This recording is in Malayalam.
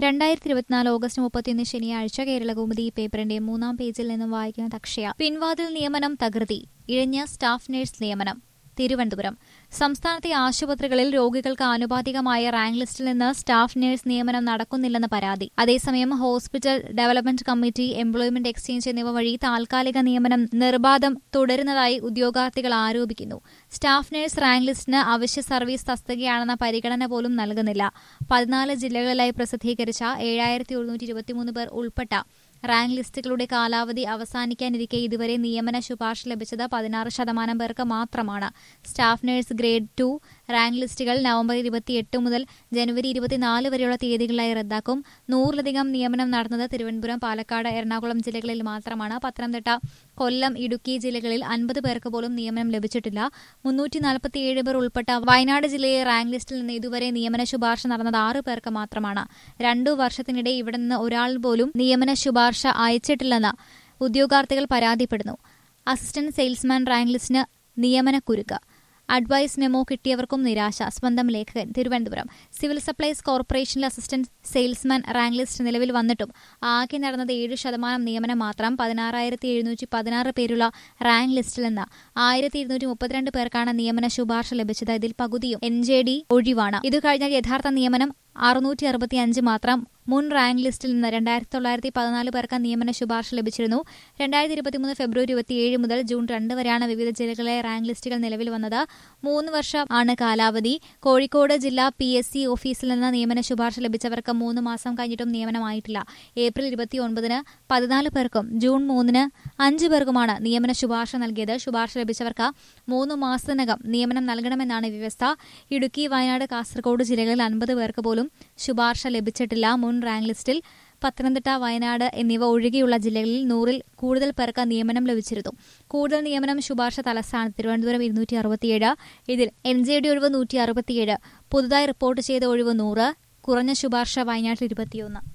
2024 ഓഗസ്റ്റ് 31 ശനിയാഴ്ച കേരളകൗമുദി പേപ്പറിന്റെ 3-ാം പേജിൽ നിന്നും വായിക്കുന്നത് അക്ഷയ. പിൻവാതിൽ നിയമനം തകൃതി. ഇഴഞ്ഞ സ്റ്റാഫ് നഴ്സ് നിയമനം. തിരുവനന്തപുരം. സംസ്ഥാനത്തെ ആശുപത്രികളിൽ രോഗികൾക്ക് ആനുപാതികമായ റാങ്ക് ലിസ്റ്റിൽ നിന്ന് സ്റ്റാഫ് നഴ്സ് നിയമനം നടക്കുന്നില്ലെന്ന് പരാതി. അതേസമയം hospital development committee, employment exchange എന്നിവ വഴി താൽക്കാലിക നിയമനം നിർബാധം തുടരുന്നതായി ഉദ്യോഗാർത്ഥികൾ ആരോപിക്കുന്നു. സ്റ്റാഫ് നഴ്സ് റാങ്ക് ലിസ്റ്റിന് അവശ്യ സർവീസ് തസ്തികയാണെന്ന പരിഗണന പോലും നൽകുന്നില്ല. 14 ജില്ലകളിലായി പ്രസിദ്ധീകരിച്ച 7123 പേർ ഉൾപ്പെട്ട റാങ്ക് ലിസ്റ്റുകളുടെ കാലാവധി അവസാനിക്കാനിരിക്കെ ഇതുവരെ നിയമന ശുപാർശ ലഭിച്ചത് 16% പേർക്ക് മാത്രമാണ്. സ്റ്റാഫ് നഴ്സ് ഗ്രേഡ് 2 റാങ്ക് ലിസ്റ്റുകൾ നവംബർ 28 മുതൽ ജനുവരി 24 വരെയുള്ള തീയതികളിലായി റദ്ദാക്കും. 100-ലധികം നിയമനം നടന്നത് തിരുവനന്തപുരം, പാലക്കാട്, എറണാകുളം ജില്ലകളിൽ മാത്രമാണ്. പത്തനംതിട്ട, കൊല്ലം, ഇടുക്കി ജില്ലകളിൽ 50 പേർക്ക് പോലും നിയമനം ലഭിച്ചിട്ടില്ല. 347 പേർ ഉൾപ്പെട്ട വയനാട് ജില്ലയിലെ റാങ്ക് ലിസ്റ്റിൽ നിന്ന് ഇതുവരെ നിയമന ശുപാർശ നടന്നത് 6 പേർക്ക് മാത്രമാണ്. 2 വർഷത്തിനിടെ ഇവിടെ നിന്ന് ഒരാൾ പോലും നിയമന ശുപാർശ അയച്ചിട്ടില്ലെന്ന് ഉദ്യോഗാർത്ഥികൾ പരാതിപ്പെടുന്നു. അസിസ്റ്റന്റ് സെയിൽസ്മാൻ റാങ്ക് ലിസ്റ്റിന് നിയമനക്കുരുക്ക്. അഡ്വൈസ് മെമ്മോ കിട്ടിയവർക്കും നിരാശ. സ്വന്തം ലേഖകൻ, തിരുവനന്തപുരം. സിവിൽ സപ്ലൈസ് കോർപ്പറേഷനിൽ അസിസ്റ്റന്റ് സെയിൽസ്മാൻ റാങ്ക് ലിസ്റ്റ് നിലവിൽ വന്നിട്ടും ആകെ നടന്നത് 7% നിയമനം മാത്രം. 16,716 പേരുള്ള റാങ്ക് ലിസ്റ്റിൽ നിന്ന് 1,232 പേർക്കാണ് നിയമന ശുപാർശ ലഭിച്ചത്. ഇതിൽ പകുതിയും NJD ഒഴിവാണ്. ഇതുകഴിഞ്ഞാൽ യഥാർത്ഥ നിയമനം 665 മാത്രം. മുൻ റാങ്ക് ലിസ്റ്റിൽ നിന്ന് 2,914 പേർക്ക് നിയമന ശുപാർശ ലഭിച്ചിരുന്നു. 2023 ഫെബ്രുവരി 27 മുതൽ ജൂൺ 2 വരെയാണ് വിവിധ ജില്ലകളിലെ റാങ്ക് ലിസ്റ്റുകൾ നിലവിൽ വന്നത്. 3 വർഷം ആണ് കാലാവധി. കോഴിക്കോട് ജില്ലാ PSC ഓഫീസിൽ നിന്ന് നിയമന ശുപാർശ ലഭിച്ചവർക്ക് 3 മാസം കഴിഞ്ഞിട്ടും നിയമനമായിട്ടില്ല. ഏപ്രിൽ 29-ന് 14 പേർക്കും ജൂൺ 3-ന് 5 പേർക്കുമാണ് നിയമന ശുപാർശ നൽകിയത്. ശുപാർശ ലഭിച്ചവർക്ക് 3 മാസത്തിനകം നിയമനം നൽകണമെന്നാണ് വ്യവസ്ഥ. ഇടുക്കി, വയനാട്, കാസർഗോഡ് ജില്ലകളിൽ 50 പേർക്ക് പോലും ശുപാർശ ലഭിച്ചിട്ടില്ല. മുൻ റാങ്ക് ലിസ്റ്റിൽ പത്തനംതിട്ട, വയനാട് എന്നിവ ഒഴികെയുള്ള ജില്ലകളിൽ 100-ൽ കൂടുതൽ പേർക്ക് നിയമനം ലഭിച്ചിരുന്നു. കൂടുതൽ നിയമനം ശുപാർശ തലസ്ഥാനത്ത് തിരുവനന്തപുരം 267. ഇതിൽ NJD ഒഴിവ് 167. പുതുതായി റിപ്പോർട്ട് ചെയ്ത ഒഴിവ് 100. കുറഞ്ഞ ശുപാർശ വയനാട്ടിൽ 21.